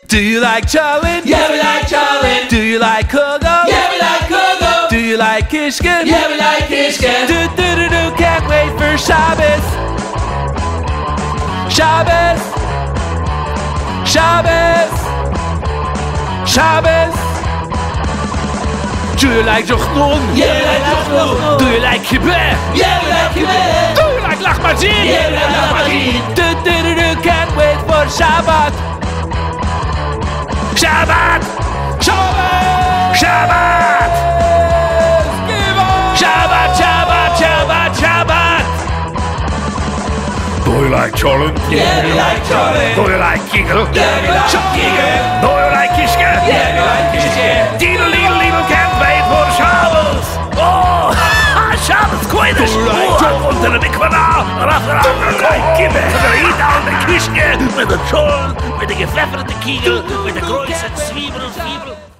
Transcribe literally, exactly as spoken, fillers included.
Do you like chowin? Yeah, we like chowin. Do you like kogo? Yeah, we like kogo. Do you like kishke? Yeah, we like kishke. Do do do do, can't wait for Shabbos. Shabbos. Shabbos. Shabbos. Do you like Jochnun? Yeah, we like Jochnun. Do you like kibbeh? Yeah, we like kibbeh. Do you like lachmajin? Yeah, we like lachmajin. Do do do do, can't wait for Shabbat. Shabbat. Shabbat. Shabbat. Shabbat, Shabbat, Shabbat, Shabbat. Do you like cholent? Yeah, we like cholent. Do you like kigel? Yeah, we like kigel. Do you like kishke? Yeah, we like kishke. Diddle diddle diddle, can't wait for Shabbos. Oh, Shabbos koidesh. Do you like Oh, unter der Mikvah now. Rach, rach, rach, kibbeh. Der Ida und der Kishke. Mit der Cholent, mit der gepfefferte Kigel, mit der größeren Zwiebel und Fiebel.